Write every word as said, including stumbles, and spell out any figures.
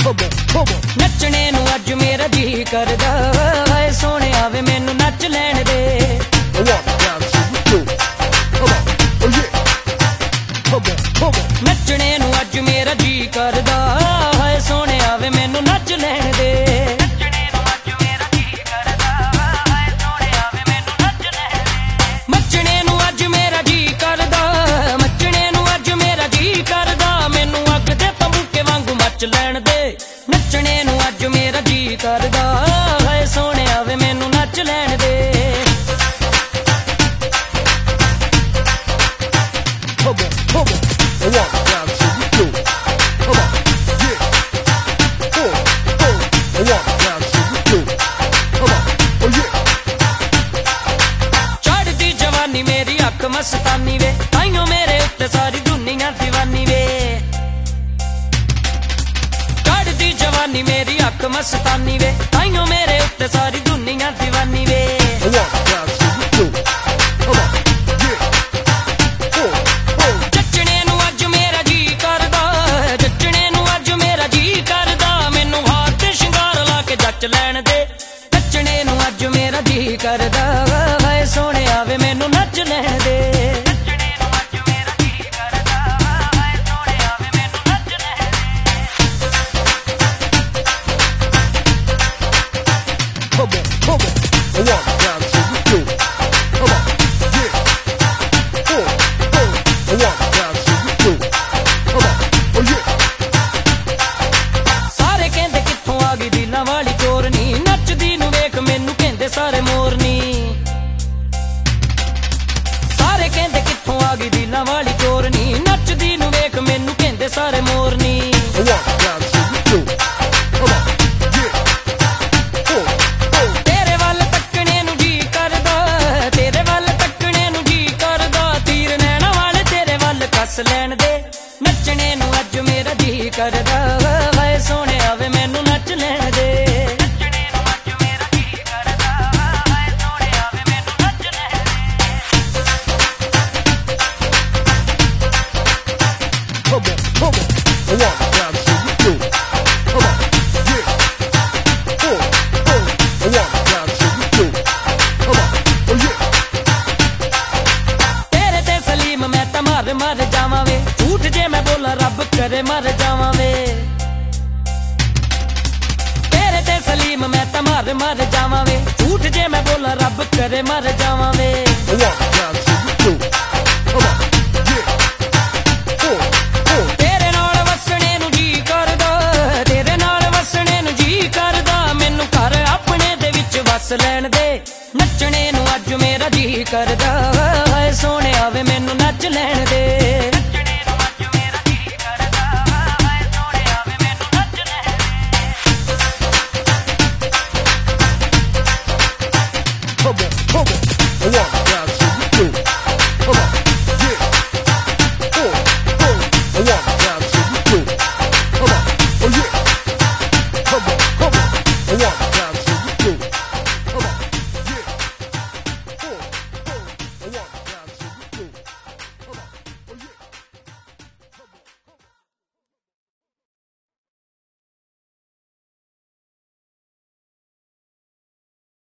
नचने नू अज मेरा जी करदा हाय सोहणिया वे मैनू नच लैण दे। नचने नू अज मेरा जी करदा हाय सोहणिया वे मैनू नच लैण दे। मचने नू अज मेरा जी करदा मचने नू अज मेरा जी करदा मैनू अग दे पमूके वांगू मच लैण दे। नचने नू अज मेरा जी करदा हाय सोहणिया वे मैनू नच लैण दे। चढ़दी जवानी मेरी अख मस्तानी वे ताइयों मेरे उत्ते सारी दुनिया दीवानी वे। चढ़दी जवानी मेरी अख मस्तानी वे ताइयों मेरे उत्ते सारी दुनिया दीवानी वे। जचने नू अज मेरा जी करदा जचने नू अज मेरा जी करदा मैनू हार ते शिंगार ला के जच लैण दे। नचने नू अज मेरा जी करदा हाय सोहणिया वे मैनू नच लैण दे। सारे कहंदे कित्थों आ गई दिलां वाली चोरनी नचदी नू वेख मैनू कहंदे सारे मोरनी। सारे कहंदे कित्थों आ गई दिलां वाली चोरनी नचदी नू वेख मैनू कहंदे सारे मोरनी। तेरे वल तकने नू जी करदा तेरे वल तकने नू जी करदा तीर नैना वाले तेरे वल कस लैण दे। नचने नू अज मेरा जी करदा हाय सोहणिया वे मैनू नच लैण दे। तेरे ते सलीम मैं तां मर मर जावां वे झूठ जे मैं बोला रब करे मर जावां वे। तेरे ते सलीम मैं तां मर मर जावां वे झूठ जे मैं बोला रब करे मर जावां वे। तेरे नाल वसणे नू जी करदा तेरे नाल वसणे नू जी करदा मैनू घर अपने दे विच वस लैण दे। नचने नू अज मेरा जी करदा हाय सोहणिया वे मैनू नच लैण दे।